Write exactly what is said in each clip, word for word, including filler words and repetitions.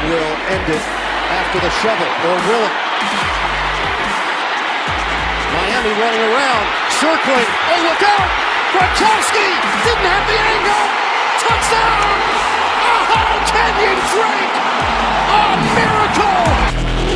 will end it after the shovel, or will it? Miami running around, circling. Oh, look out! Gronkowski didn't have the angle. Touchdown! Oh, Kenyon Drake! A miracle!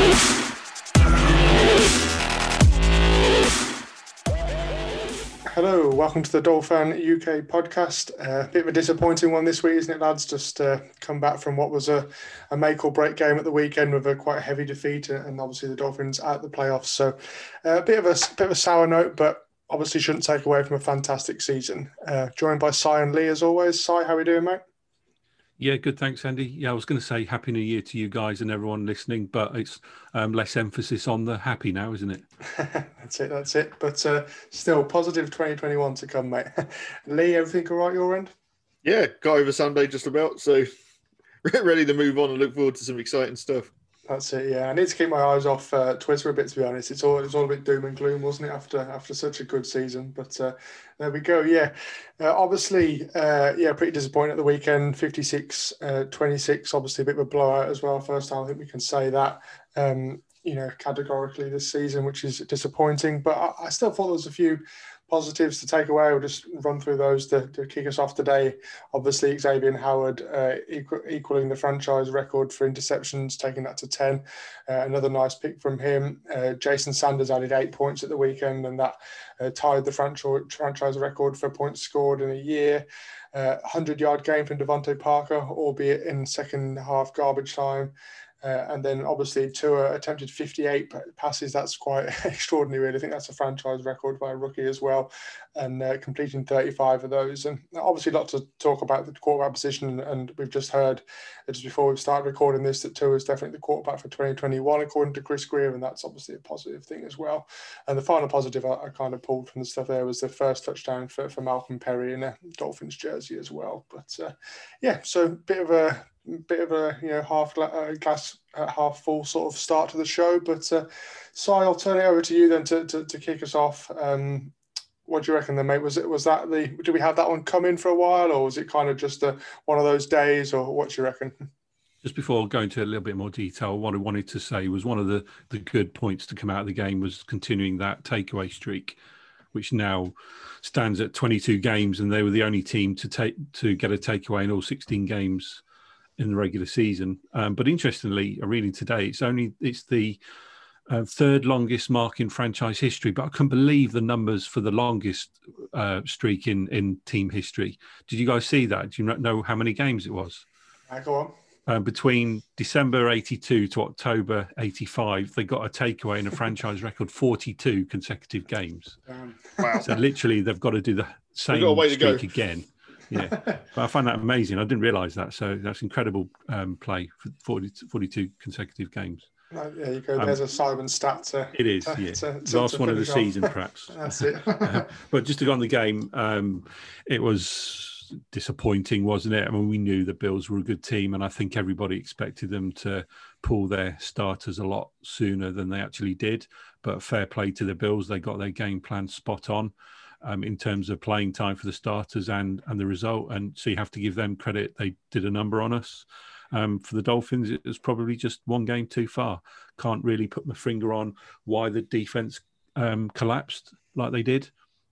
Hello, welcome to the Dolphin U K podcast. A uh, bit of a disappointing one this week, isn't it, lads? Just uh, come back from what was a, a make or break game at the weekend with a quite heavy defeat, and obviously the Dolphins out the playoffs. So uh, a bit of a bit of a sour note, but obviously shouldn't take away from a fantastic season. Uh, joined by Si and Lee as always. Si, how are we doing, mate? Yeah, good. Thanks, Andy. Yeah, I was going to say Happy New Year to you guys and everyone listening, but it's um, less emphasis on the happy now, isn't it? That's it, that's it. But uh, still, positive twenty twenty-one to come, mate. Lee, everything all right your end? Yeah, got over Sunday just about, so ready to move on and look forward to some exciting stuff. That's it, yeah. I need to keep my eyes off uh, Twitter a bit, to be honest. It's all it's all a bit doom and gloom, wasn't it, after after such a good season? But uh, there we go, yeah. Uh, obviously, uh, yeah, pretty disappointing at the weekend, fifty-six twenty-six, obviously a bit of a blowout as well. First time I think we can say that, um, you know, categorically this season, which is disappointing. But I, I still thought there was a few positives to take away. We'll just run through those to, to kick us off today. Obviously, Xavier Howard uh, equal, equaling the franchise record for interceptions, taking that to ten. Uh, another nice pick from him. Uh, Jason Sanders added eight points at the weekend, and that uh, tied the franchise franchise record for points scored in a year. Uh, hundred-yard game from Devontae Parker, albeit in second half garbage time. Uh, and then obviously Tua attempted fifty-eight passes. That's quite extraordinary, really. I think that's a franchise record by a rookie as well, and uh, completing thirty-five of those. And obviously lots to talk about the quarterback position. And we've just heard just before we've started recording this that Tua is definitely the quarterback for twenty twenty-one, according to Chris Greer, and that's obviously a positive thing as well. And the final positive I, I kind of pulled from the stuff there was the first touchdown for, for Malcolm Perry in a Dolphins jersey as well. But uh, yeah, so bit of a bit of a you know half uh, glass uh, half full sort of start to the show, but uh, Si, I'll turn it over to you then to to, to kick us off. Um, what do you reckon then, mate? Was it was that the did we have that one come in for a while, or was it kind of just a, one of those days, or what do you reckon? Just before going into a little bit more detail, what I wanted to say was one of the, the good points to come out of the game was continuing that takeaway streak, which now stands at twenty-two games, and they were the only team to take to get a takeaway in all sixteen games in the regular season. Um, but interestingly, reading today, it's only it's the uh, third longest mark in franchise history. But I couldn't believe the numbers for the longest uh, streak in, in team history. Did you guys see that? Do you know how many games it was? Uh, go on. Um, between December eighty-two to October eighty-five, they got a takeaway in a franchise record forty-two consecutive games. Um, Wow. So literally, they've got to do the same got a way to streak go. again. Yeah, but I find that amazing. I didn't realise that. So that's incredible um, play for forty, forty-two consecutive games. uh, there you go. There's um, a Simon stat. To, it is, to, yeah. To, to, Last to one of the off. season, perhaps. That's it. uh, but just to go on the game, um, it was disappointing, wasn't it? I mean, we knew the Bills were a good team, and I think everybody expected them to pull their starters a lot sooner than they actually did. But fair play to the Bills. They got their game plan spot on. Um, in terms of playing time for the starters and and the result. And so you have to give them credit. They did a number on us. Um, for the Dolphins, it was probably just one game too far. Can't really put my finger on why the defense um, collapsed like they did.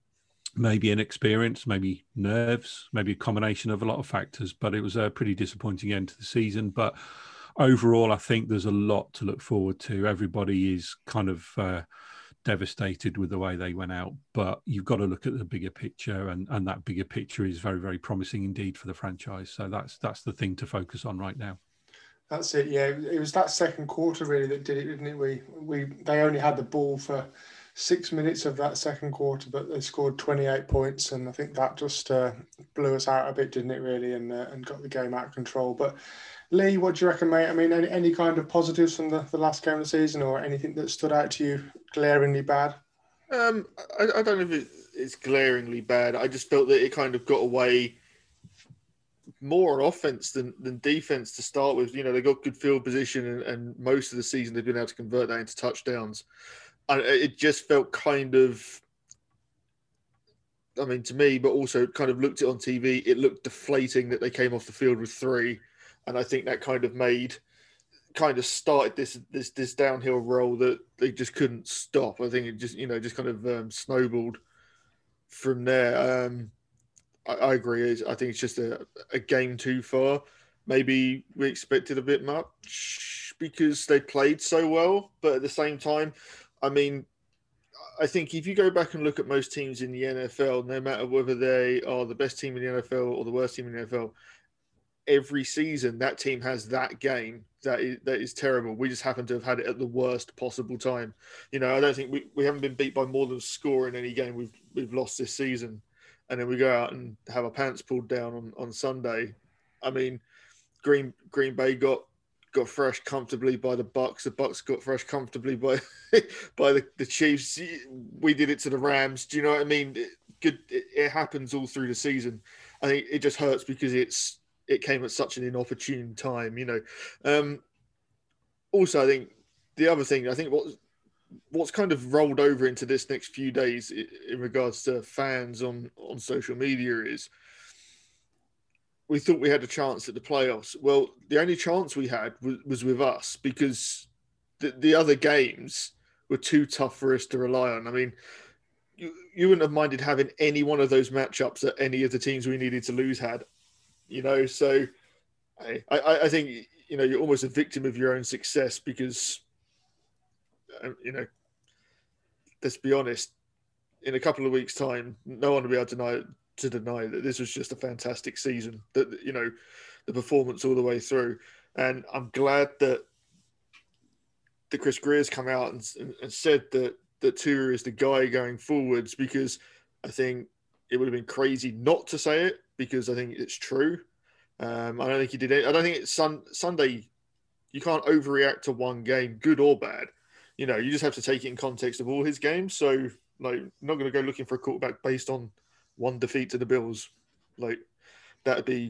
Maybe inexperience, maybe nerves, maybe a combination of a lot of factors. But it was a pretty disappointing end to the season. But overall, I think there's a lot to look forward to. Everybody is kind of... Uh, devastated with the way they went out, but you've got to look at the bigger picture, and, and that bigger picture is very, very promising indeed for the franchise. So that's that's the thing to focus on right now. That's it. Yeah, it was that second quarter really that did it, didn't it? We we they only had the ball for six minutes of that second quarter, but they scored twenty-eight points, and I think that just uh, blew us out a bit, didn't it? Really, and uh, and got the game out of control. But Lee, what do you reckon, mate? I mean, any, any kind of positives from the, the last game of the season, or anything that stood out to you glaringly bad? Um, I, I don't know if it, it's glaringly bad. I just felt that it kind of got away more on offense than, than defense to start with. You know, they got good field position, and, and most of the season they've been able to convert that into touchdowns. And it just felt kind of, I mean, to me, but also kind of looked it on T V, it looked deflating that they came off the field with three. And I think that kind of made kind of started this this this downhill roll that they just couldn't stop. I think it just you know just kind of um, snowballed from there. Um, I, I agree. I think it's just a, a game too far. Maybe we expected a bit much because they played so well, but at the same time, I mean, I think if you go back and look at most teams in the N F L, no matter whether they are the best team in the N F L or the worst team in the N F L, every season that team has that game that is, that is terrible. We just happen to have had it at the worst possible time. You know, I don't think we, we haven't been beat by more than a score in any game we've we've lost this season. And then we go out and have our pants pulled down on, on Sunday. I mean, Green Green Bay got got thrashed comfortably by the Bucks. The Bucks got thrashed comfortably by by the, the Chiefs. We did it to the Rams. Do you know what I mean? It, good. It, it happens all through the season. I think it just hurts because it's it came at such an inopportune time. You know. Um, also, I think the other thing. I think what what's kind of rolled over into this next few days in regards to fans on on social media is, we thought we had a chance at the playoffs. Well, the only chance we had was, was with us because the, the other games were too tough for us to rely on. I mean, you, you wouldn't have minded having any one of those matchups that any of the teams we needed to lose had, you know? So I, I, I think, you know, you're almost a victim of your own success because, you know, let's be honest, in a couple of weeks' time, no one will be able to deny it. to deny that this was just a fantastic season, that, you know, the performance all the way through. And I'm glad that that Chris Grier's come out and, and said that, that Tua is the guy going forwards, because I think it would have been crazy not to say it, because I think it's true. Um, I don't think he did it. I don't think it's sun, Sunday. You can't overreact to one game, good or bad. You know, you just have to take it in context of all his games. So, like, I'm not going to go looking for a quarterback based on one defeat to the Bills. Like, that'd be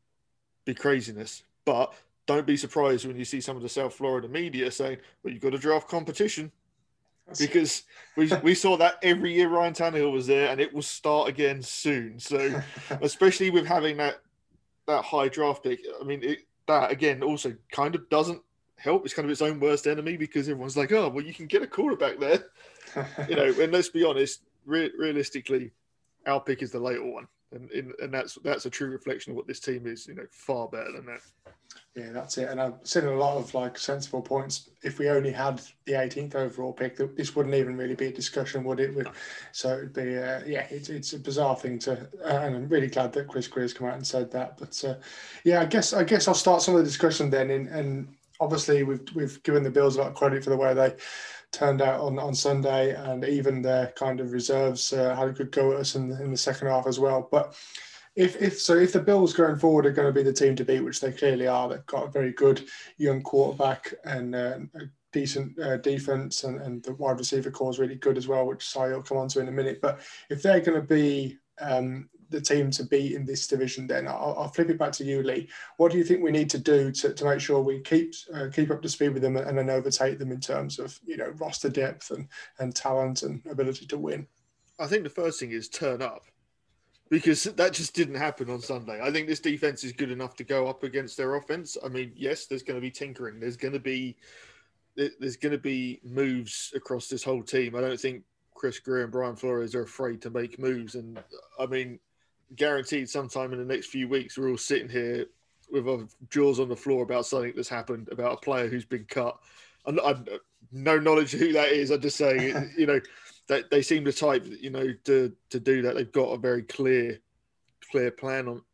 be craziness. But don't be surprised when you see some of the South Florida media saying, well, you've got to draft competition. That's because we we saw that every year Ryan Tannehill was there, and it will start again soon. So, especially with having that that high draft pick, I mean, it, that, again, also kind of doesn't help. It's kind of its own worst enemy, because everyone's like, oh, well, you can get a quarterback there. You know, and let's be honest, re- realistically, our pick is the later one, and and that's that's a true reflection of what this team is. You know, far better than that. Yeah, that's it. And I've seen a lot of like sensible points. If we only had the eighteenth overall pick, this wouldn't even really be a discussion, would it? With, so it'd be, uh, yeah, it's it's a bizarre thing to, uh, and I'm really glad that Chris Grier's come out and said that. But uh, yeah, I guess I guess I'll start some of the discussion then. In, and obviously, we've we've given the Bills a lot of credit for the way they turned out on, on Sunday, and even their kind of reserves uh, had a good go at us in, in the second half as well. But if if so, if the Bills going forward are going to be the team to beat, which they clearly are, they've got a very good young quarterback and uh, a decent uh, defense, and, and the wide receiver core is really good as well, which Sai will come on to in a minute. But if they're going to be um, the team to beat in this division, then I'll, I'll flip it back to you, Lee. What do you think we need to do to, to make sure we keep uh, keep up to speed with them and then overtake them in terms of, you know, roster depth and, and talent and ability to win? I think the first thing is turn up, because that just didn't happen on Sunday. I think this defense is good enough to go up against their offense. I mean, yes, there's going to be tinkering. There's going to be there's going to be moves across this whole team. I don't think Chris Grier and Brian Flores are afraid to make moves. And I mean, guaranteed sometime in the next few weeks, we're all sitting here with our jaws on the floor about something that's happened, about a player who's been cut. I'm, I'm no knowledge of who that is. I'm just saying, you know, that they seem the type, you know, to to do that. They've got a very clear, clear plan on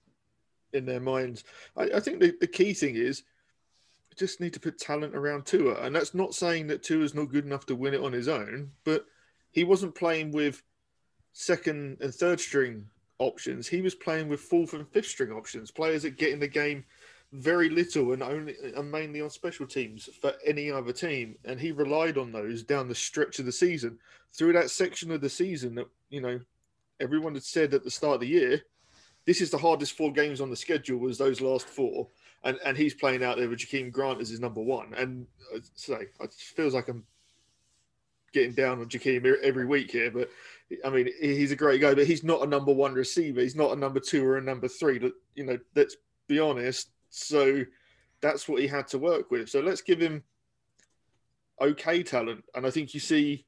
in their minds. I, I think the, the key thing is we just need to put talent around Tua, and that's not saying that Tua's not good enough to win it on his own, but he wasn't playing with second and third string options. He was playing with fourth and fifth string options, players that get in the game very little and only and mainly on special teams for any other team. And he relied on those down the stretch of the season. Through that section of the season that, you know, everyone had said at the start of the year, this is the hardest four games on the schedule, was those last four. And and he's playing out there with Jakeem Grant as his number one. And uh, say, it feels like I'm getting down on Jakeem every week here, but I mean, he's a great guy, but he's not a number one receiver. He's not a number two or a number three. You know, let's be honest. So that's what he had to work with. So let's give him okay talent, and I think you see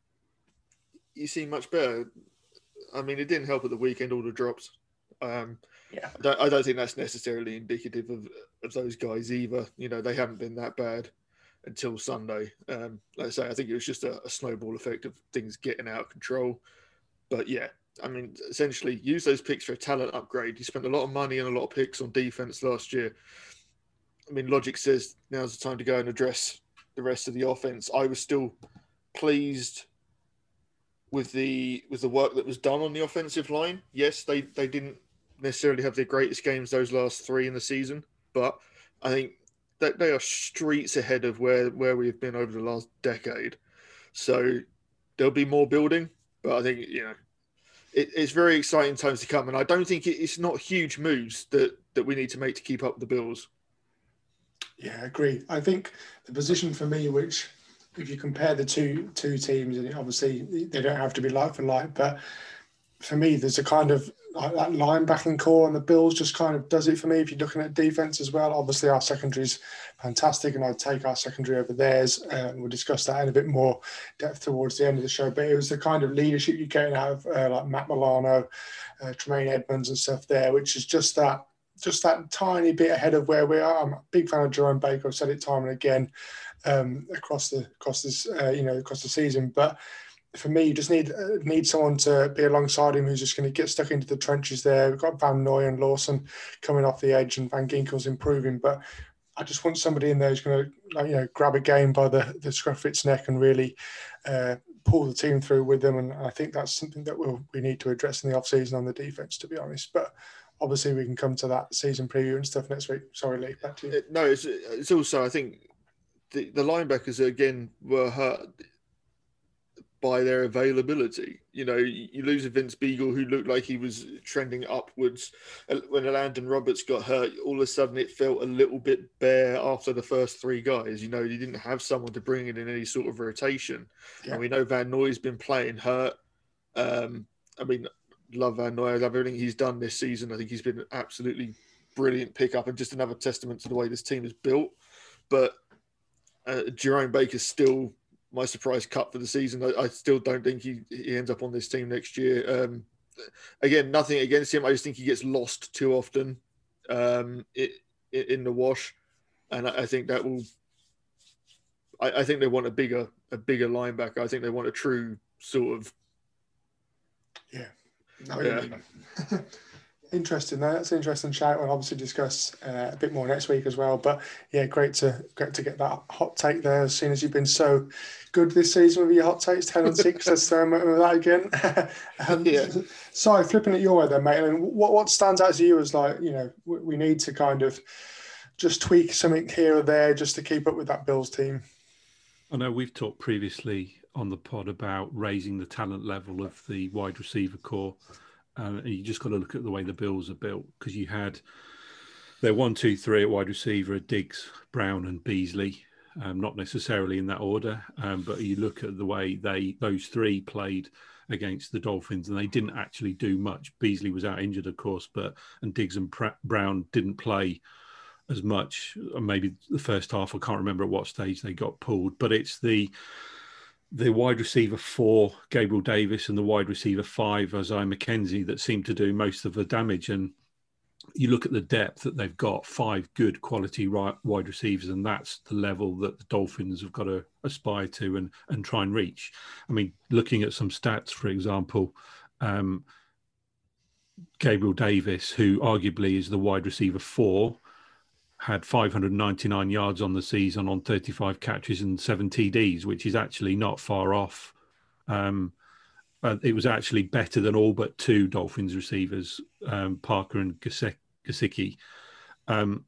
you see much better. I mean, it didn't help at the weekend, all the drops. Um, yeah, I don't, I don't think that's necessarily indicative of, of those guys either. You know, they haven't been that bad until Sunday. Um, like I say, I think it was just a, a snowball effect of things getting out of control. But yeah, I mean, essentially, use those picks for a talent upgrade. You spent a lot of money and a lot of picks on defense last year. I mean, logic says now's the time to go and address the rest of the offense. I was still pleased with the with the work that was done on the offensive line. Yes, they, they didn't necessarily have their greatest games those last three in the season, but I think that they are streets ahead of where, where we've been over the last decade. So there'll be more building, but I think, you know, it, it's very exciting times to come. And I don't think it, it's not huge moves that, that we need to make to keep up with the Bills. Yeah, I agree. I think the position for me, which if you compare the two two teams, and obviously they don't have to be like for like, but for me, there's a kind of like that linebacking core on the Bills just kind of does it for me. If you're looking at defense as well, obviously our secondary is fantastic, and I'd take our secondary over theirs. Uh, we'll discuss that in a bit more depth towards the end of the show. But it was the kind of leadership you're getting out of uh, like Matt Milano, uh, Tremaine Edmonds, and stuff there, which is just that. Just that tiny bit ahead of where we are. I'm a big fan of Jerome Baker. I've said it time and again um, across the across this uh, you know across the season. But for me, you just need uh, need someone to be alongside him who's just going to get stuck into the trenches. There, we've got Van Noy and Lawson coming off the edge, and Van Ginkel's improving. But I just want somebody in there who's going to like, you know grab a game by the the scruff of its neck and really uh, pull the team through with them. And I think that's something that we'll we need to address in the off season on the defense, to be honest. But obviously, we can come to that season preview and stuff next week. Sorry, Lee, back to you. No, it's, it's also, I think, the, the linebackers, again, were hurt by their availability. You know, you, you lose a Vince Beagle who looked like he was trending upwards. When Landon Roberts got hurt, all of a sudden it felt a little bit bare after the first three guys. You know, you didn't have someone to bring it in any sort of rotation. Yeah. And we know Van Noy's been playing hurt. Um, I mean... Love Van Noy. I love everything he's done this season. I think he's been an absolutely brilliant pickup and just another testament to the way this team is built. But uh, Jerome Baker's still my surprise cut for the season. I, I still don't think he, he ends up on this team next year. Um, again, nothing against him. I just think he gets lost too often um, it, it, in the wash. And I, I think that will I, I think they want a bigger a bigger linebacker. I think they want a true sort of Yeah. No, yeah. Interesting. No, that's an interesting shout. We'll obviously discuss uh, a bit more next week as well. But yeah, great to great to get that hot take there. As soon as you've been so good this season with your hot takes, ten and six. Let's throw them with that again. um, yeah. Sorry, flipping it your way there, mate. I mean, what what stands out to you as like you know we, we need to kind of just tweak something here or there just to keep up with that Bills team. I know we've talked previously on the pod about raising the talent level of the wide receiver core. Uh, and you just got to look at the way the Bills are built, because you had their one, two, three at wide receiver, Diggs, Brown and Beasley, um, not necessarily in that order. Um, but you look at the way they those three played against the Dolphins, and they didn't actually do much. Beasley was out injured, of course, but and Diggs and Brown didn't play as much. Maybe the first half, I can't remember at what stage they got pulled, but it's the the wide receiver four, Gabriel Davis, and the wide receiver five, Isaiah McKenzie, that seem to do most of the damage. And you look at the depth that they've got, five good quality wide receivers, and that's the level that the Dolphins have got to aspire to and, and try and reach. I mean, looking at some stats, for example, um, Gabriel Davis, who arguably is the wide receiver four, had five hundred ninety-nine yards on the season on thirty-five catches and seven T Ds, which is actually not far off. Um, uh, it was actually better than all but two Dolphins receivers, um, Parker and Gesicki. Um,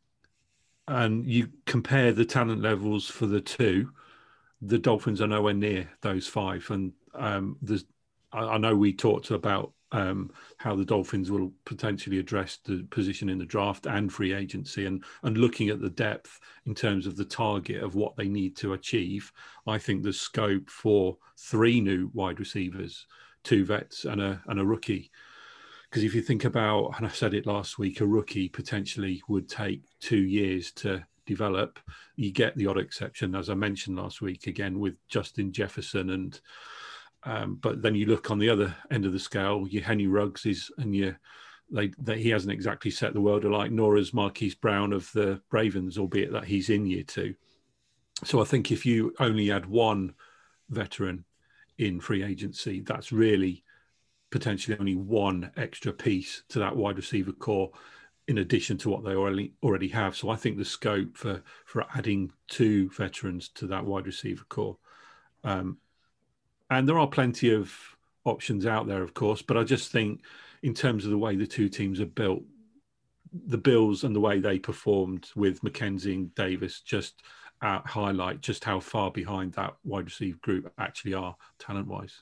and you compare the talent levels for the two, the Dolphins are nowhere near those five. And um, there's, I, I know we talked about Um, how the Dolphins will potentially address the position in the draft and free agency, and and looking at the depth in terms of the target of what they need to achieve, I think there's scope for three new wide receivers, two vets and a and a rookie. Because if you think about, and I said it last week, a rookie potentially would take two years to develop. You get the odd exception, as I mentioned last week, again with Justin Jefferson, and um, but then you look on the other end of the scale, your Henry Ruggs is, and you they, they he hasn't exactly set the world alight, nor has Marquise Brown of the Ravens, albeit that he's in year two. So I think if you only add one veteran in free agency, that's really potentially only one extra piece to that wide receiver core, in addition to what they already already have. So I think the scope for for adding two veterans to that wide receiver core, um, and there are plenty of options out there, of course, but I just think in terms of the way the two teams are built, the Bills and the way they performed with McKenzie and Davis just uh, highlight just how far behind that wide receiver group actually are talent-wise.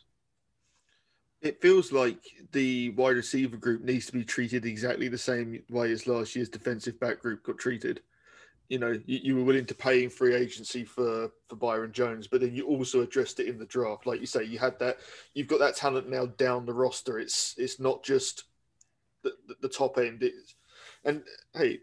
It feels like the wide receiver group needs to be treated exactly the same way as last year's defensive back group got treated. You know, you, you were willing to pay in free agency for, for Byron Jones, but then you also addressed it in the draft. Like you say, you had that, you've got that talent now down the roster. It's it's not just the, the, the top end. It's, and hey,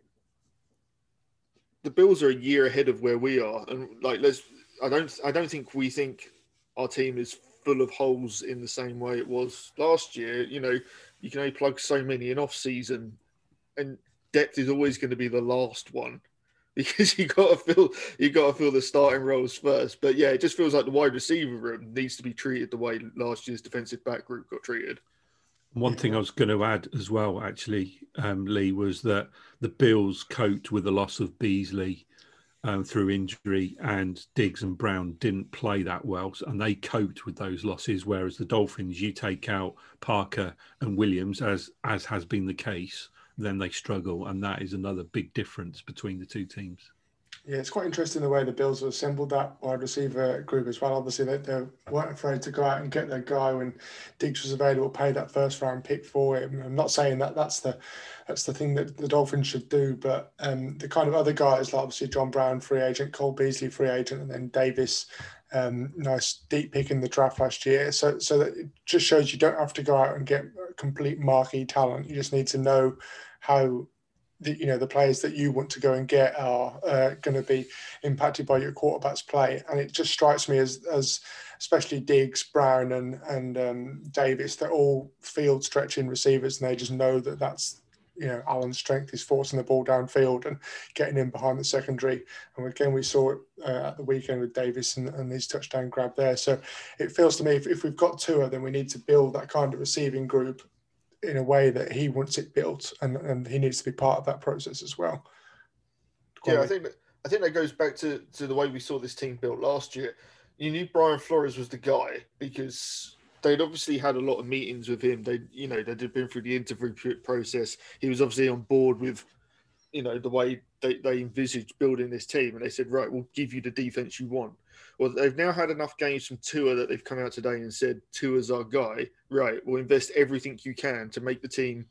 the Bills are a year ahead of where we are. And like, let's, I don't, I don't think we think our team is full of holes in the same way it was last year. You know, you can only plug so many in off season, and depth is always going to be the last one because you got to fill you got to fill the starting roles first. But yeah, it just feels like the wide receiver room needs to be treated the way last year's defensive back group got treated. One thing I was going to add as well, actually, um, Lee, was that the Bills coped with the loss of Beasley Um, through injury, and Diggs and Brown didn't play that well, and they coped with those losses, whereas the Dolphins, you take out Parker and Williams, as as has been the case, then they struggle, and that is another big difference between the two teams. Yeah, it's quite interesting the way the Bills have assembled that wide receiver group as well. Obviously, they, they weren't afraid to go out and get their guy when Diggs was available, pay that first round pick for him. I'm not saying that that's the that's the thing that the Dolphins should do, but um, the kind of other guys, like obviously John Brown, free agent, Cole Beasley, free agent, and then Davis, um, nice deep pick in the draft last year. So, so that it just shows you don't have to go out and get complete marquee talent. You just need to know how the, you know, the players that you want to go and get are uh, going to be impacted by your quarterback's play. And it just strikes me as, as especially Diggs, Brown and, and um, Davis, they're all field stretching receivers, and they just know that that's, you know, Allen's strength is forcing the ball downfield and getting in behind the secondary. And again, we saw it uh, at the weekend with Davis and, and his touchdown grab there. So it feels to me, if, if we've got Tua, then we need to build that kind of receiving group in a way that he wants it built, and, and he needs to be part of that process as well. Yeah, I think that, I think that goes back to, to the way we saw this team built last year. You knew Brian Flores was the guy because they'd obviously had a lot of meetings with him. They, you know, they'd been through the interview process. He was obviously on board with, you know, the way they, they envisaged building this team, and they said, right, we'll give you the defense you want. Well, they've now had enough games from Tua that they've come out today and said, Tua's our guy. Right, we'll invest everything you can to make the team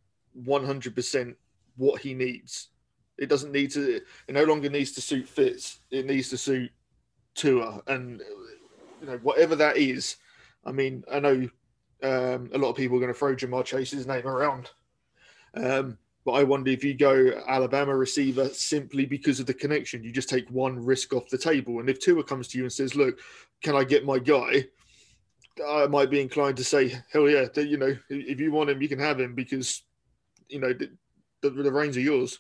one hundred percent what he needs. It doesn't need to, it no longer needs to suit Fitz. It needs to suit Tua. And, you know, whatever that is, I mean, I know um, a lot of people are going to throw Jamar Chase's name around. Um, But I wonder if you go Alabama receiver simply because of the connection, you just take one risk off the table. And if Tua comes to you and says, look, can I get my guy? I might be inclined to say, hell yeah, you know, if you want him, you can have him because, you know, the, the, the reins are yours.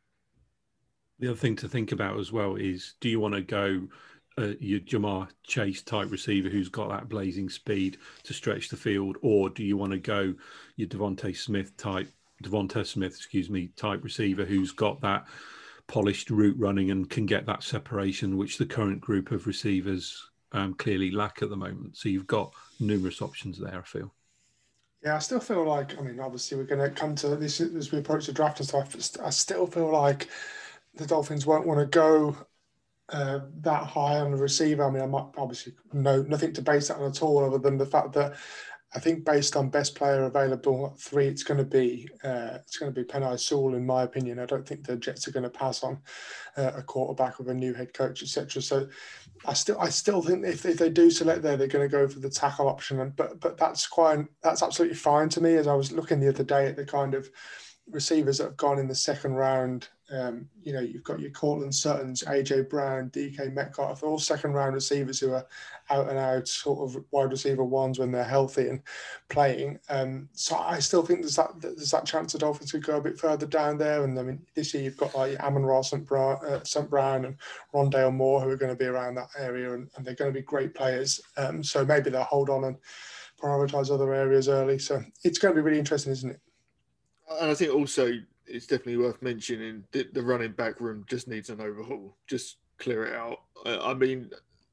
The other thing to think about as well is, do you want to go uh, your Jamar Chase type receiver who's got that blazing speed to stretch the field, or do you want to go your Devontae Smith type Devonta Smith, excuse me, type receiver who's got that polished route running and can get that separation, which the current group of receivers um, clearly lack at the moment. So you've got numerous options there, I feel. Yeah, I still feel like, I mean, obviously we're going to come to this as we approach the draft and stuff. I still feel like the Dolphins won't want to go uh, that high on the receiver. I mean, I might obviously know nothing to base that on at all, other than the fact that I think based on best player available at three, it's going to be uh, it's going to be Penei Sewell, in my opinion. I don't think the Jets are going to pass on uh, a quarterback with a new head coach, et cetera. So I still I still think if, if they do select there, they're going to go for the tackle option. And, but but that's quite that's absolutely fine to me. As I was looking the other day at the kind of receivers that have gone in the second round Um, you know, you've got your Cortland Suttons, A J Brown, D K Metcalf, all second round receivers who are out and out sort of wide receiver ones when they're healthy and playing. Um, so I still think there's that there's that chance the Dolphins could go a bit further down there. And I mean, this year you've got like Amon-Ra Saint Brown, uh, Saint Brown and Rondale Moore who are going to be around that area, and, and they're going to be great players. Um, so maybe they'll hold on and prioritise other areas early. So it's going to be really interesting, isn't it? And I think also it's definitely worth mentioning that the running back room just needs an overhaul. Just clear it out. I, I mean,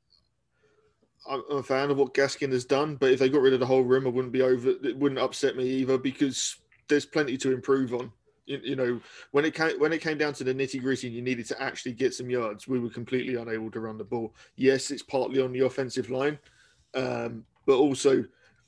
I'm a fan of what Gaskin has done, but if they got rid of the whole room, I wouldn't be over. It wouldn't upset me either, because there's plenty to improve on. You, you know, when it came when it came down to the nitty gritty, and you needed to actually get some yards, we were completely unable to run the ball. Yes, it's partly on the offensive line, um, but also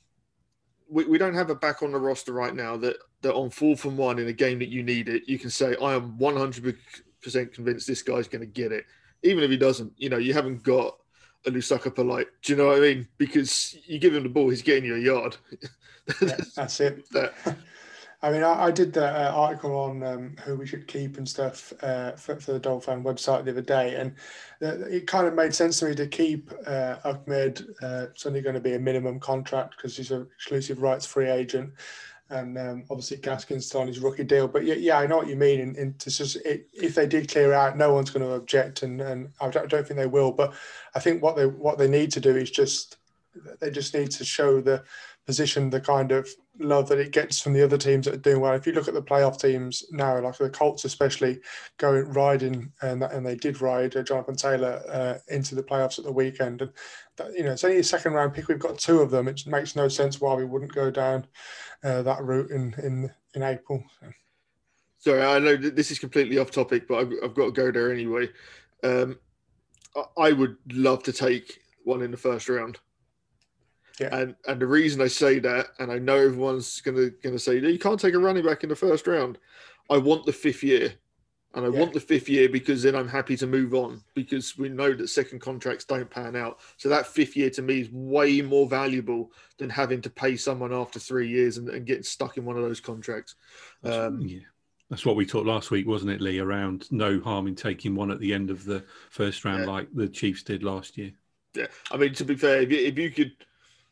we, we don't have a back on the roster right now that that on fourth and one in a game that you need it, you can say, I am one hundred percent convinced this guy's going to get it. Even if he doesn't, you know, you haven't got a Lusaka Polite. Do you know what I mean? Because you give him the ball, he's getting you a yard. Yeah, that's it. That. I mean, I, I did the uh, article on um, who we should keep and stuff uh, for, for the Dolphin website the other day, and uh, it kind of made sense to me to keep uh, Ahmed. Uh, it's only going to be a minimum contract because he's an exclusive rights free agent. And um, obviously Gaskin's still on his rookie deal. But yeah, yeah, I know what you mean. In, in to just, it, if they did clear out, no one's going to object, and, and I don't, I don't think they will. But I think what they what they need to do is just they just need to show the position the kind of love that it gets from the other teams that are doing well. If you look at the playoff teams now, like the Colts especially, going riding, and and they did ride uh, Jonathan Taylor uh, into the playoffs at the weekend. And that, you know, it's only a second round pick. We've got two of them. It makes no sense why we wouldn't go down uh, that route in in in April. So. Sorry, I know this is completely off topic, but I've, I've got to go there anyway. Um, I would love to take one in the first round. Yeah. And and the reason I say that, and I know everyone's gonna gonna say you can't take a running back in the first round. I want the fifth year, and I yeah. want the fifth year because then I'm happy to move on, because we know that second contracts don't pan out. So that fifth year to me is way more valuable than having to pay someone after three years and, and getting stuck in one of those contracts. Um, yeah. That's what we talked last week, wasn't it, Lee? Around no harm in taking one at the end of the first round, yeah. like the Chiefs did last year. Yeah, I mean, to be fair, if you, if you could.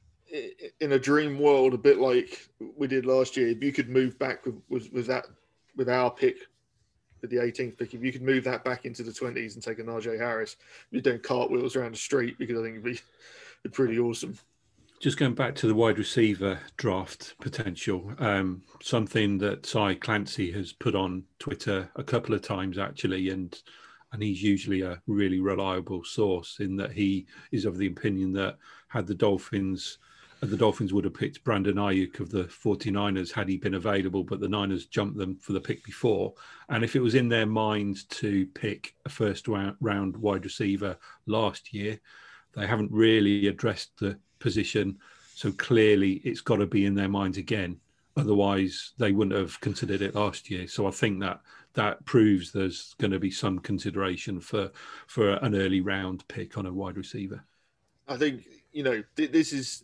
In a dream world, a bit like we did last year, if you could move back with, with, with that, with our pick, with the eighteenth pick, if you could move that back into the twenties and take a Najee Harris, you're doing cartwheels around the street, because I think it'd be, be pretty awesome. Just going back to the wide receiver draft potential, um, something that Cy Clancy has put on Twitter a couple of times actually, and and he's usually a really reliable source in that he is of the opinion that had the Dolphins. The Dolphins would have picked Brandon Ayuk of the forty-niners had he been available, but the Niners jumped them for the pick before. And if it was in their mind to pick a first round wide receiver last year, they haven't really addressed the position. So clearly it's got to be in their minds again. Otherwise, they wouldn't have considered it last year. So I think that that proves there's going to be some consideration for, for an early round pick on a wide receiver. I think, you know, th- this is...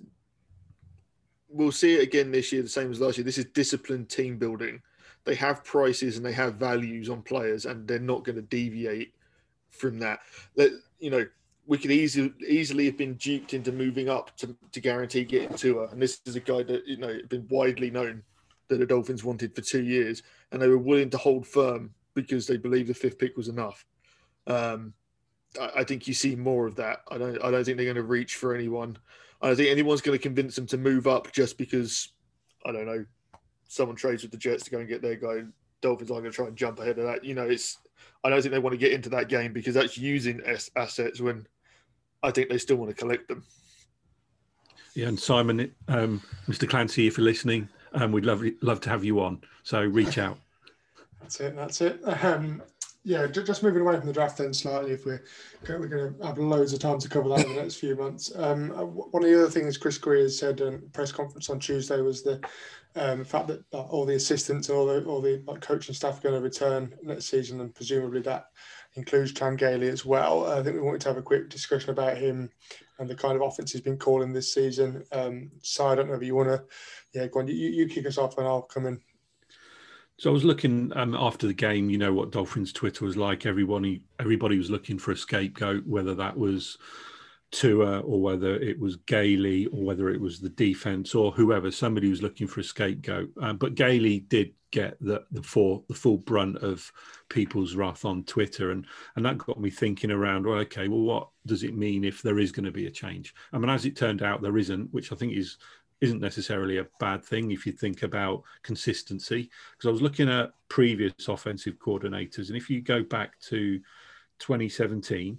We'll see it again this year, the same as last year. This is disciplined team building. They have prices and they have values on players, and they're not going to deviate from that. That you know, we could easily easily have been duped into moving up to, to guarantee getting Tua. And this is a guy that, you know, had been widely known that the Dolphins wanted for two years, and they were willing to hold firm because they believed the fifth pick was enough. Um, I, I think you see more of that. I don't. I don't think they're going to reach for anyone. I don't think anyone's going to convince them to move up just because, I don't know, someone trades with the Jets to go and get their guy. Dolphins aren't going to try and jump ahead of that. You know, it's. I don't think they want to get into that game because that's using assets when I think they still want to collect them. Yeah, and Simon, um, Mister Clancy, if you're listening, um, we'd love love to have you on. So reach out. That's it. That's it. Um, yeah, just moving away from the draft then slightly. If we're we're going to have loads of time to cover that in the next few months. Um, one of the other things Chris Greer said in a press conference on Tuesday was the um, fact that, that all the assistants and all the all the like, coaching staff are going to return next season, and presumably that includes Chan Gailey as well. I think we wanted to have a quick discussion about him and the kind of offense he's been calling this season. Um, so I don't know if you want to, yeah, go on. You, you kick us off and I'll come in. So I was looking um, after the game, you know what Dolphins Twitter was like. Everybody, everybody was looking for a scapegoat, whether that was Tua or whether it was Gailey or whether it was the defense or whoever. Somebody was looking for a scapegoat. Um, but Gailey did get the the full the full brunt of people's wrath on Twitter, and and that got me thinking around. Well, okay, well, what does it mean if there is going to be a change? I mean, as it turned out, there isn't, which I think is. isn't necessarily a bad thing if you think about consistency. Because I was looking at previous offensive coordinators, and if you go back to twenty seventeen,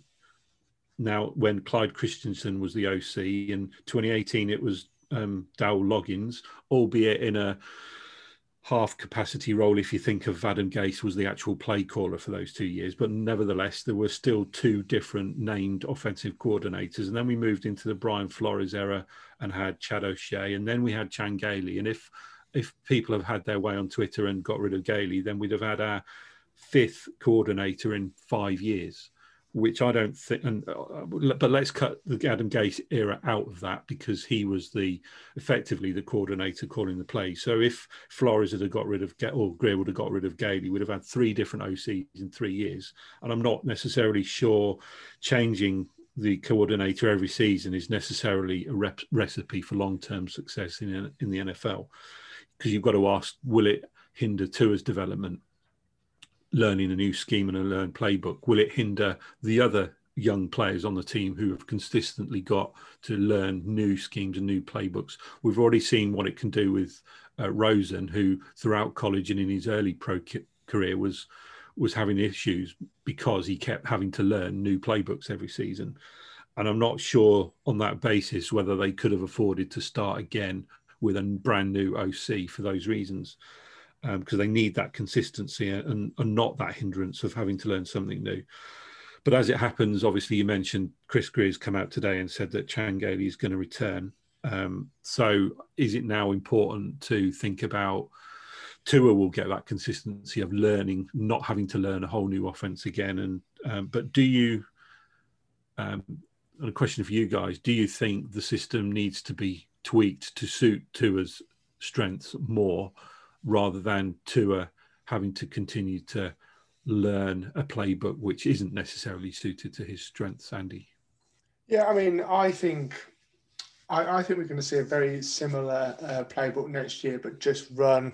now when Clyde Christensen was the O C, in twenty eighteen it was um, Dowell Loggins, albeit in a half capacity role if you think of Adam Gase was the actual play caller for those two years. But nevertheless, there were still two different named offensive coordinators. And then we moved into the Brian Flores era and had Chad O'Shea, and then we had Chan Gailey. And if if people have had their way on Twitter and got rid of Gailey, then we'd have had our fifth coordinator in five years, which I don't think. And uh, but let's cut the Adam Gase era out of that, because he was the effectively the coordinator calling the play. So if Flores had got rid of or Greer would have got rid of Gailey, we'd have had three different O Cs in three years. And I'm not necessarily sure changing the coordinator every season is necessarily a rep- recipe for long-term success in in the N F L, because you've got to ask, will it hinder Tua's development? Learning a new scheme and a learned playbook, will it hinder the other young players on the team who have consistently got to learn new schemes and new playbooks? We've already seen what it can do with uh, Rosen, who throughout college and in his early pro ki- career was was having issues because he kept having to learn new playbooks every season. And I'm not sure on that basis whether they could have afforded to start again with a brand new O C for those reasons. Um, because they need that consistency and, and not that hindrance of having to learn something new. But as it happens, obviously, you mentioned Chris Greer's come out today and said that Chan Gailey is going to return. Um, so is it now important to think about Tua will get that consistency of learning, not having to learn a whole new offense again? And um, but do you, um, and a question for you guys, do you think the system needs to be tweaked to suit Tua's strengths more, rather than Tua having to continue to learn a playbook which isn't necessarily suited to his strengths, Andy? Yeah, I mean, I think I, I think we're going to see a very similar uh, playbook next year, but just run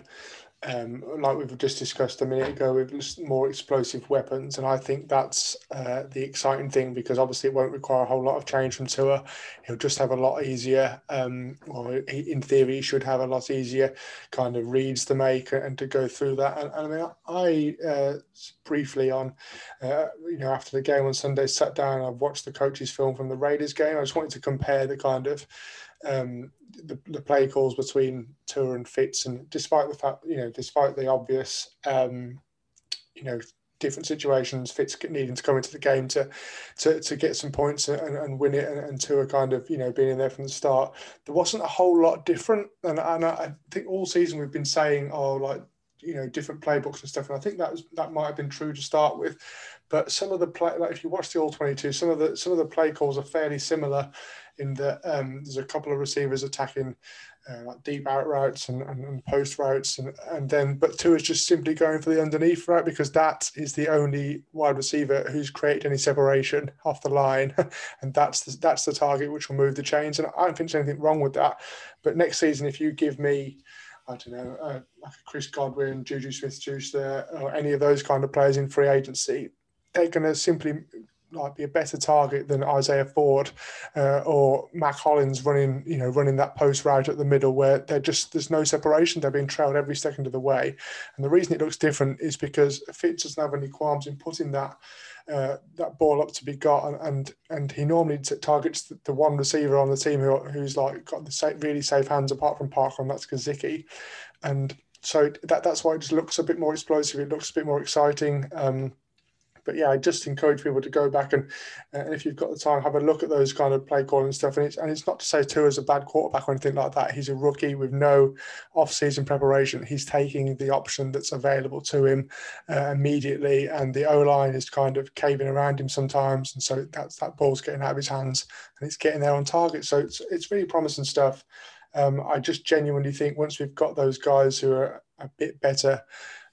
um, like we've just discussed a minute ago, with more explosive weapons. And I think that's uh, the exciting thing, because obviously it won't require a whole lot of change from Tua. He'll just have a lot easier, um, or he, in theory, he should have a lot easier kind of reads to make and to go through that. And, and I mean, I uh, briefly on, uh, you know, after the game on Sunday, sat down and I've watched the coach's film from the Raiders game. I just wanted to compare the kind of um, the, the play calls between Tua and Fitz, and despite the fact, you know, despite the obvious, um, you know, different situations, Fitz needing to come into the game to to, to get some points and, and win it, and, and Tua kind of, you know, being in there from the start, there wasn't a whole lot different. And, and I think all season we've been saying, oh, like, you know, different playbooks and stuff, and I think that was that might have been true to start with. But some of the play, like if you watch the all twenty-two, some of the some of the play calls are fairly similar, in that um, there's a couple of receivers attacking uh, like deep out routes and, and, and post routes, and and then but Tua is just simply going for the underneath route, because that is the only wide receiver who's created any separation off the line, and that's the, that's the target which will move the chains. And I don't think there's anything wrong with that. But next season, if you give me, I don't know, uh, like a Chris Godwin, Juju Smith-Schuster, or any of those kind of players in free agency, they're going to simply like be a better target than Isaiah Ford uh, or Mac Hollins running, you know, running that post route at the middle, where they're just, there's no separation. They're being trailed every second of the way. And the reason it looks different is because Fitz doesn't have any qualms in putting that uh, that ball up to be got, and and, and he normally t- targets the, the one receiver on the team who, who's like got the safe, really safe hands apart from Parker, and that's Gesicki. And so that that's why it just looks a bit more explosive. It looks a bit more exciting. Um, But yeah, I just encourage people to go back and, uh, and if you've got the time, have a look at those kind of play calling stuff. And it's and it's not to say Tua's a bad quarterback or anything like that. He's a rookie with no off-season preparation. He's taking the option that's available to him uh, immediately, and the O-line is kind of caving around him sometimes, and so that's that ball's getting out of his hands and it's getting there on target. So it's it's really promising stuff. Um, I just genuinely think once we've got those guys who are a bit better,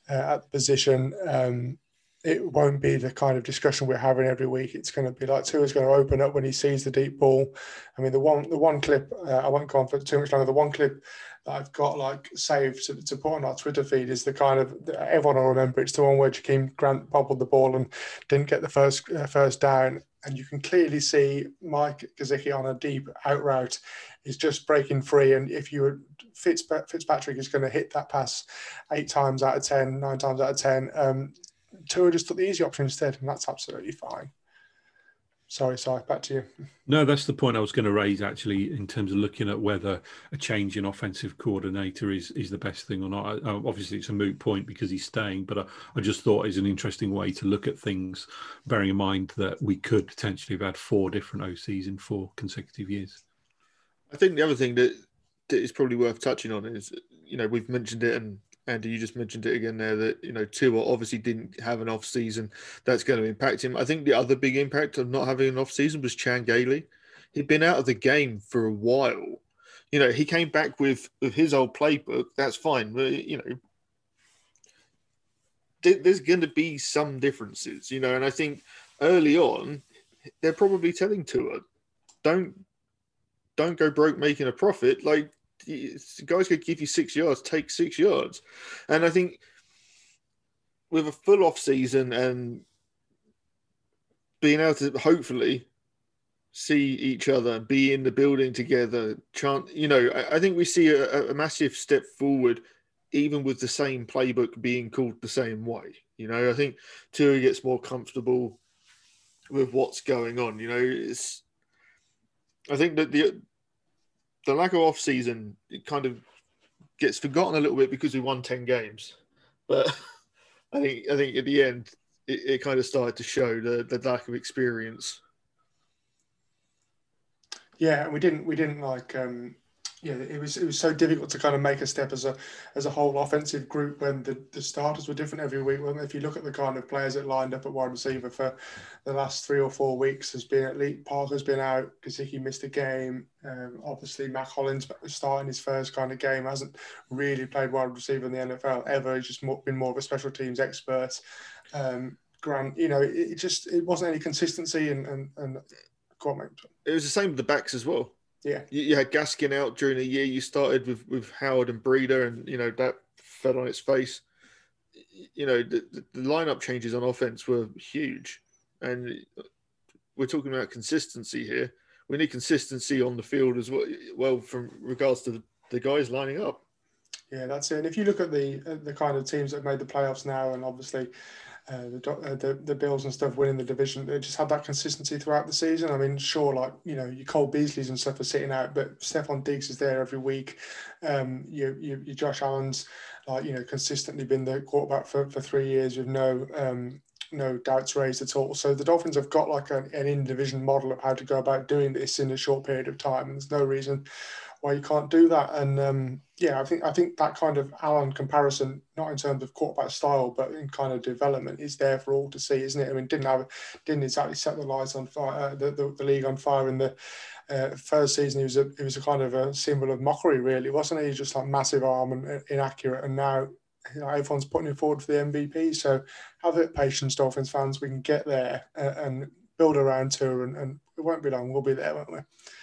uh, at the position. Um, it won't be the kind of discussion we're having every week. It's going to be like Tua's going to open up when he sees the deep ball. I mean, the one the one clip, uh, I won't go on for too much longer, the one clip that I've got like saved to, to put on our Twitter feed is the kind of, everyone will remember, it's the one where Jakeem Grant bobbled the ball and didn't get the first uh, first down. And you can clearly see Mike Gesicki on a deep out route is just breaking free. And if you were, Fitz, Fitzpatrick is going to hit that pass eight times out of ten, nine times out of ten. Um, Tua just took the easy option instead, and that's absolutely fine. Sorry, Si, back to you. No, that's the point I was going to raise, actually, in terms of looking at whether a change in offensive coordinator is, is the best thing or not. Uh, obviously, it's a moot point because he's staying, but I, I just thought it's an interesting way to look at things, bearing in mind that we could potentially have had four different O Cs in four consecutive years. I think the other thing that, that is probably worth touching on is, you know, we've mentioned it, and Andy, you just mentioned it again there, that, you know, Tua obviously didn't have an off season. That's going to impact him. I think the other big impact of not having an off season was Chan Gailey. He'd been out of the game for a while. You know, he came back with, with his old playbook. That's fine. But, you know, th- there's going to be some differences, you know, and I think early on, they're probably telling Tua, don't, don't go broke making a profit. Like, the guy's going to give you six yards, take six yards. And I think with a full off season and being able to hopefully see each other, be in the building together, chant, you know, I, I think we see a, a massive step forward, even with the same playbook being called the same way. You know, I think Tua gets more comfortable with what's going on. You know, it's, I think that the, The lack of off-season, it kind of gets forgotten a little bit because we won ten games. But I think I think at the end, it, it kind of started to show the, the lack of experience. Yeah, and we didn't we didn't like um, yeah, it was it was so difficult to kind of make a step as a as a whole offensive group when the, the starters were different every week. Well, if you look at the kind of players that lined up at wide receiver for the last three or four weeks, has been at least Parker's been out, Gesicki missed a game. Um, obviously, Mac Hollins starting his first kind of game, hasn't really played wide receiver in the N F L ever. He's just more, been more of a special teams expert. Um, Grant, you know, it, it just it wasn't any consistency and and and. Go on, mate. It was the same with the backs as well. Yeah, you, you had Gaskin out during the year. You started with, with Howard and Breeder, and you know that fell on its face. You know the, the lineup changes on offense were huge, and we're talking about consistency here. We need consistency on the field as well. Well, from regards to the, the guys lining up. Yeah, that's it. And if you look at the the kind of teams that have made the playoffs now, and obviously. Uh, the, uh, the the Bills and stuff winning the division, they just had that consistency throughout the season. I mean, sure, like, you know, your Cole Beasleys and stuff are sitting out, but Stephon Diggs is there every week. Um, you, you, you Josh Allen's, like, you know, consistently been the quarterback for, for three years with no um, no doubts raised at all. So the Dolphins have got like an, an in-division model of how to go about doing this in a short period of time. And there's no reason why you can't do that. And um, yeah, I think I think that kind of Allen comparison, not in terms of quarterback style, but in kind of development, is there for all to see, isn't it? I mean, didn't have didn't exactly set the lights on fire, uh, the, the the league on fire in the uh, first season. He was a he was a kind of a symbol of mockery, really, wasn't he? He was just like massive arm and uh, inaccurate, and now, you know, everyone's putting him forward for the M V P. So have a bit of patience, Dolphins fans. We can get there uh, and build around to, and, and it won't be long. We'll be there, won't we?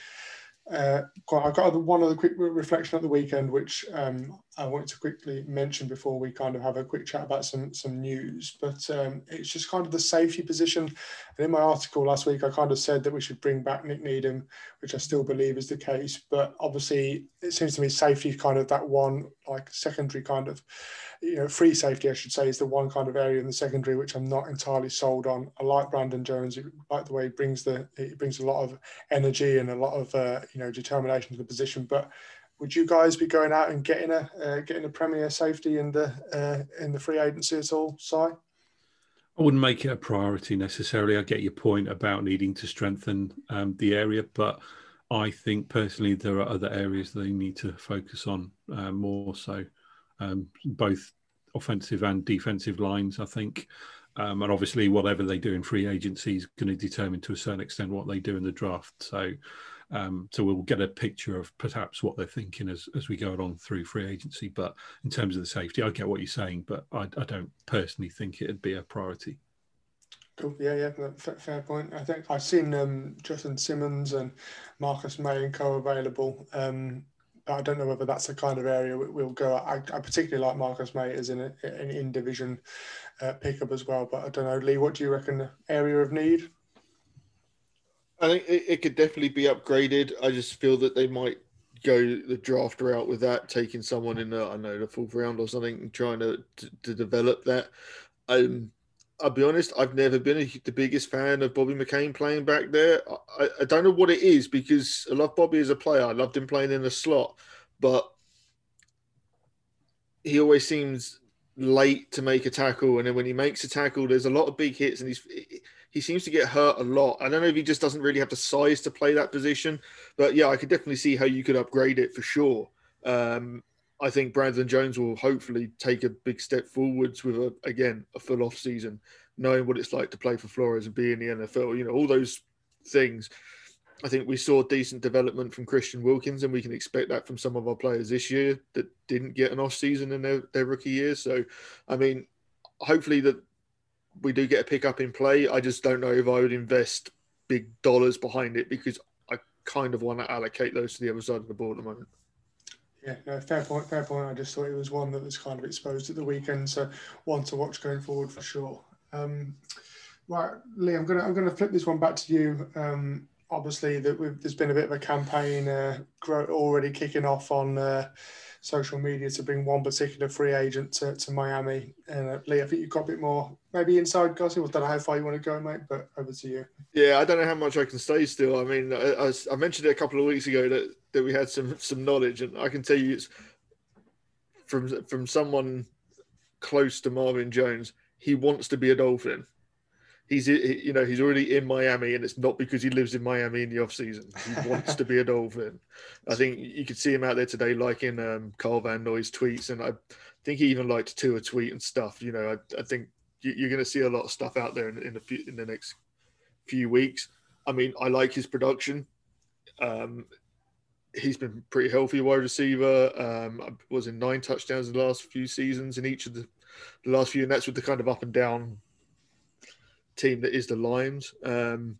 Uh, I've got one other quick reflection at the weekend, which um, I wanted to quickly mention before we kind of have a quick chat about some some news. But um, it's just kind of the safety position. And in my article last week, I kind of said that we should bring back Nick Needham, which I still believe is the case. But obviously, it seems to me safety is kind of that one, like secondary kind of, you know, free safety, I should say, is the one kind of area in the secondary which I'm not entirely sold on. I like Brandon Jones. I like the way he brings the he brings a lot of energy and a lot of uh, you know, determination to the position. But would you guys be going out and getting a uh, getting a premier safety in the uh, in the free agency at all, Si? I wouldn't make it a priority necessarily. I get your point about needing to strengthen um, the area, but I think personally there are other areas they need to focus on uh, more so. Um, both offensive and defensive lines, I think. Um, and obviously, whatever they do in free agency is going to determine to a certain extent what they do in the draft. So Um, so we'll get a picture of perhaps what they're thinking as, as we go along through free agency. But in terms of the safety, I get what you're saying, but I, I don't personally think it'd be a priority. Cool. Yeah, yeah, fair, fair point. I think I've seen um, Justin Simmons and Marcus May and co available. Um, I don't know whether that's the kind of area we'll go. I, I particularly like Marcus May as an, an in division uh, pickup as well. But I don't know, Lee. What do you reckon? The area of need? I think it, it could definitely be upgraded. I just feel that they might go the draft route with that, taking someone in the I don't know the fourth round or something, and trying to to, to develop that. Um, I'll be honest, I've never been a, the biggest fan of Bobby McCain playing back there. I, I don't know what it is, because I love Bobby as a player. I loved him playing in the slot, but he always seems late to make a tackle. And then when he makes a tackle, there's a lot of big hits, and he's he seems to get hurt a lot. I don't know if he just doesn't really have the size to play that position. But, yeah, I could definitely see how you could upgrade it for sure. Um I think Brandon Jones will hopefully take a big step forwards with, a, again, a full off season, knowing what it's like to play for Flores and be in the N F L. You know, all those things. I think we saw decent development from Christian Wilkins, and we can expect that from some of our players this year that didn't get an off season in their, their rookie year. So, I mean, hopefully that we do get a pickup in play. I just don't know if I would invest big dollars behind it, because I kind of want to allocate those to the other side of the ball at the moment. Yeah, no, fair point, fair point. I just thought it was one that was kind of exposed at the weekend, so one to watch going forward for sure. Um, right, Lee, I'm gonna I'm gonna flip this one back to you. Um, obviously, that there's been a bit of a campaign uh, already kicking off on uh, social media to bring one particular free agent to, to Miami. And uh, Lee, I think you've got a bit more maybe inside gossip. I don't know how far you want to go, mate, but over to you. Yeah, I don't know how much I can say still. I mean, I, I mentioned it a couple of weeks ago that, that we had some some knowledge, and I can tell you it's from from someone close to Marvin Jones. He wants to be a Dolphin. He's you know he's already in Miami, and it's not because he lives in Miami in the off season. He wants to be a Dolphin. I think you could see him out there today liking um, Carl Van Noy's tweets, and I think he even liked Tua tweet and stuff. You know, I, I think you're going to see a lot of stuff out there in, in the few, in the next few weeks. I mean, I like his production. Um, he's been pretty healthy wide receiver. Um, was in nine touchdowns in the last few seasons in each of the, the last few, and that's with the kind of up and down team that is the Lions. Um,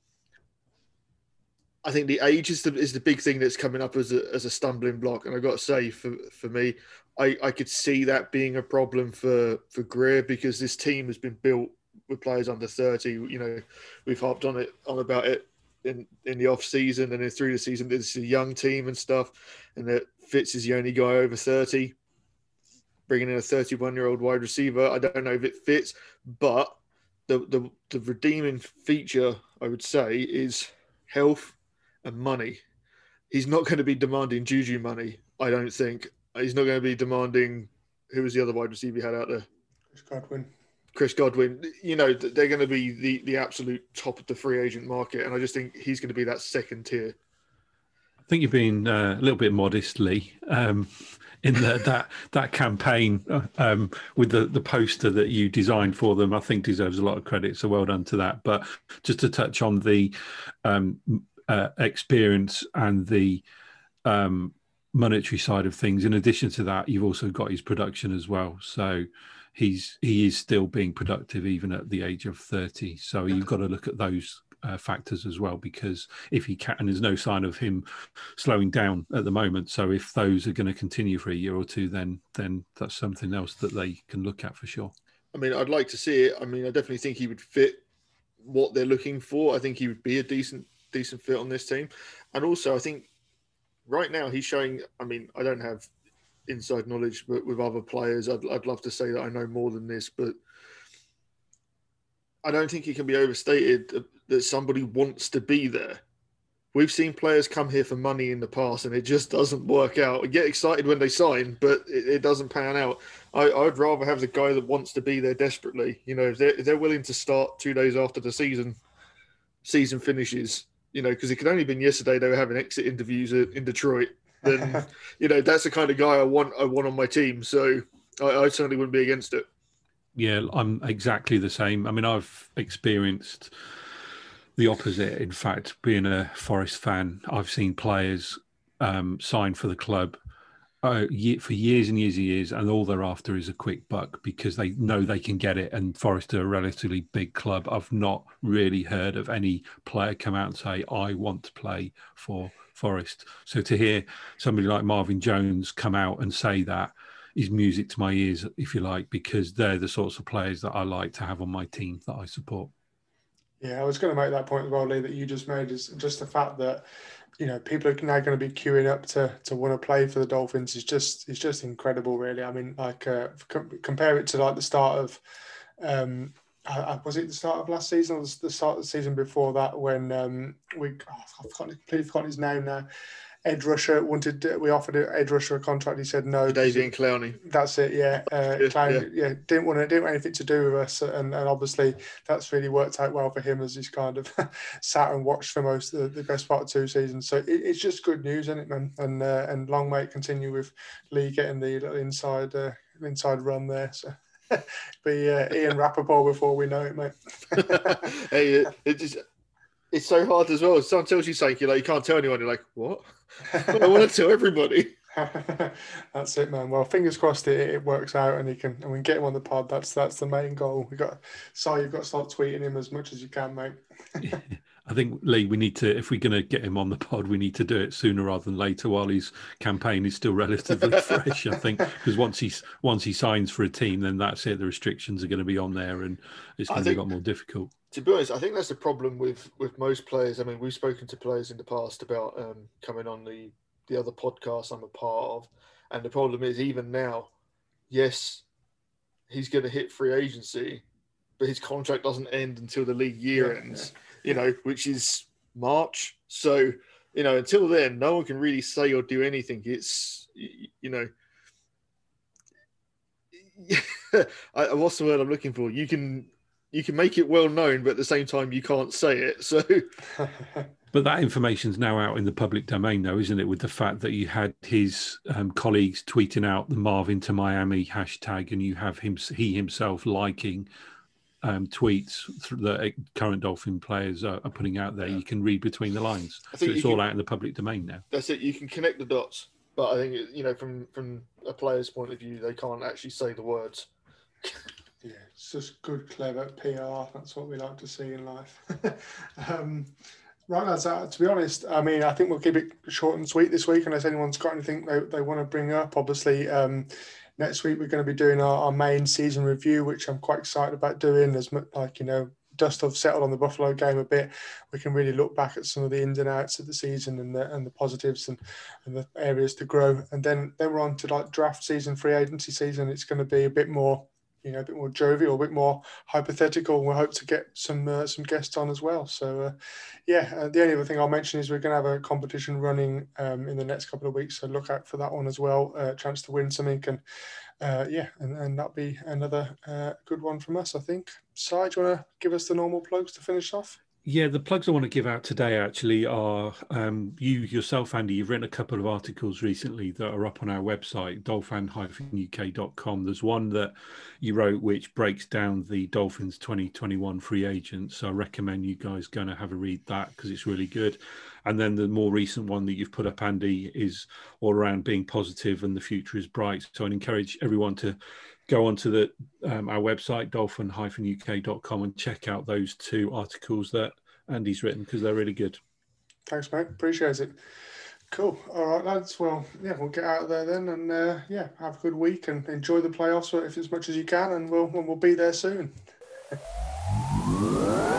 I think the age is the is the big thing that's coming up as a as a stumbling block, and I've got to say for for me, I, I could see that being a problem for for Grier, because this team has been built with players under thirty. You know, we've harped on it on about it in, in the off season and then through the season. This is a young team and stuff, and that Fitz is the only guy over thirty. Bringing in a thirty-one year old wide receiver, I don't know if it fits, but the the, the redeeming feature, I would say, is health and money. He's not going to be demanding Juju money, I don't think. He's not going to be demanding, who was the other wide receiver he had out there? Chris Godwin. Chris Godwin. You know, they're going to be the, the absolute top of the free agent market, and I just think he's going to be that second tier. I think you're being uh, a little bit modestly um, in the, that that campaign um, with the, the poster that you designed for them. I think deserves a lot of credit, so well done to that. But just to touch on the um, uh, experience and the um, monetary side of things, in addition to that, you've also got his production as well. So he's he is still being productive even at the age of thirty. So you've got to look at those Uh, factors as well, because if he can, and there's no sign of him slowing down at the moment. So if those are going to continue for a year or two, then then that's something else that they can look at for sure. I mean, I'd like to see it. I mean, I definitely think he would fit what they're looking for. I think he would be a decent decent fit on this team. And also, I think right now he's showing, I mean, I don't have inside knowledge, but with other players, I'd, I'd love to say that I know more than this, but I don't think it can be overstated that somebody wants to be there. We've seen players come here for money in the past, and it just doesn't work out. We get excited when they sign, but it, it doesn't pan out. I, I'd rather have the guy that wants to be there desperately. You know, if they're, if they're willing to start two days after the season season finishes, you know, because it could only have been yesterday they were having exit interviews in Detroit. Then, you know, that's the kind of guy I want. I want on my team. So I, I certainly wouldn't be against it. Yeah, I'm exactly the same. I mean, I've experienced the opposite. In fact, being a Forest fan, I've seen players um, sign for the club uh, for years and years and years, and all they're after is a quick buck because they know they can get it. And Forest are a relatively big club. I've not really heard of any player come out and say, I want to play for Forest. So to hear somebody like Marvin Jones come out and say that is music to my ears, if you like, because they're the sorts of players that I like to have on my team that I support. Yeah, I was going to make that point as well, Lee, that you just made, is just the fact that, you know, people are now going to be queuing up to to want to play for the Dolphins is just is just incredible, really. I mean, like uh, com- compare it to like the start of, um, uh, was it the start of last season or the start of the season before that when um, we, oh, I've completely forgotten his name now. Ed Rusher wanted, we offered Ed Rusher a contract. He said no. Davian Clowney. That's it. Yeah, uh, yeah, Clowney. Yeah. yeah, didn't want to, didn't want anything to do with us, and, and obviously that's really worked out well for him as he's kind of sat and watched for most of the, the best part of two seasons. So it, it's just good news, isn't it, man? And uh, and long may it continue with Lee getting the little inside uh, inside run there. So. Be uh, Ian Rappaport before we know it, mate. Hey, it, it just. It's so hard as well. Someone tells you something, you're like, you can't tell anyone. You're like, what? I want to tell everybody. That's it, man. Well, fingers crossed it, it works out and he can and we can get him on the pod. That's that's the main goal. We got so you've got to start tweeting him as much as you can, mate. I think, Lee, we need to, if we're going to get him on the pod, we need to do it sooner rather than later while his campaign is still relatively fresh, I think, because once he's once he signs for a team, then that's it. The restrictions are going to be on there and it's going to be a lot more difficult. To be honest, I think that's the problem with, with most players. I mean, we've spoken to players in the past about um, coming on the, the other podcast I'm a part of. And the problem is, even now, yes, he's going to hit free agency, but his contract doesn't end until the league year yeah, ends, yeah. you know, which is March. So, you know, until then, no one can really say or do anything. It's, you know, I, what's the word I'm looking for? You can... You can make it well known, but at the same time, you can't say it. So, but that information's now out in the public domain, though, isn't it? With the fact that you had his um, colleagues tweeting out the Marvin to Miami hashtag, and you have him, he himself liking um, tweets that current Dolphin players are, are putting out there. Yeah. You can read between the lines. I think so it's all can, out in the public domain now. That's it. You can connect the dots, but I think, you know, from from a player's point of view, they can't actually say the words. Yeah, it's just good, clever P R. That's what we like to see in life. um, right, lads, uh, to be honest, I mean, I think we'll keep it short and sweet this week, unless anyone's got anything they, they want to bring up. Obviously, um, next week we're going to be doing our, our main season review, which I'm quite excited about doing. As much, like, you know, dust have settled on the Buffalo game a bit, we can really look back at some of the ins and outs of the season and the and the positives and, and the areas to grow. And then, then we're on to like draft season, free agency season. It's going to be a bit more, you know, a bit more jovial, a bit more hypothetical. We hope to get some uh, some guests on as well. So, uh, yeah, uh, the only other thing I'll mention is we're going to have a competition running um, in the next couple of weeks. So look out for that one as well. A uh, chance to win something. And, uh, yeah, and, and that'll be another uh, good one from us, I think. Si, do you want to give us the normal plugs to finish off? Yeah, the plugs I want to give out today actually are um, you yourself, Andy. You've written a couple of articles recently that are up on our website, dolphin dash U K dot com. There's one that you wrote which breaks down the Dolphins twenty twenty-one free agents. So I recommend you guys go and have a read that because it's really good. And then the more recent one that you've put up, Andy, is all around being positive and the future is bright. So I'd encourage everyone to go onto the um, our website, dolphin dash U K dot com, and check out those two articles that Andy's written because they're really good. Thanks, mate. Appreciate it. Cool. All right, lads. Well, yeah, we'll get out of there then, and uh, yeah, have a good week and enjoy the playoffs if as much as you can, and we'll we'll be there soon.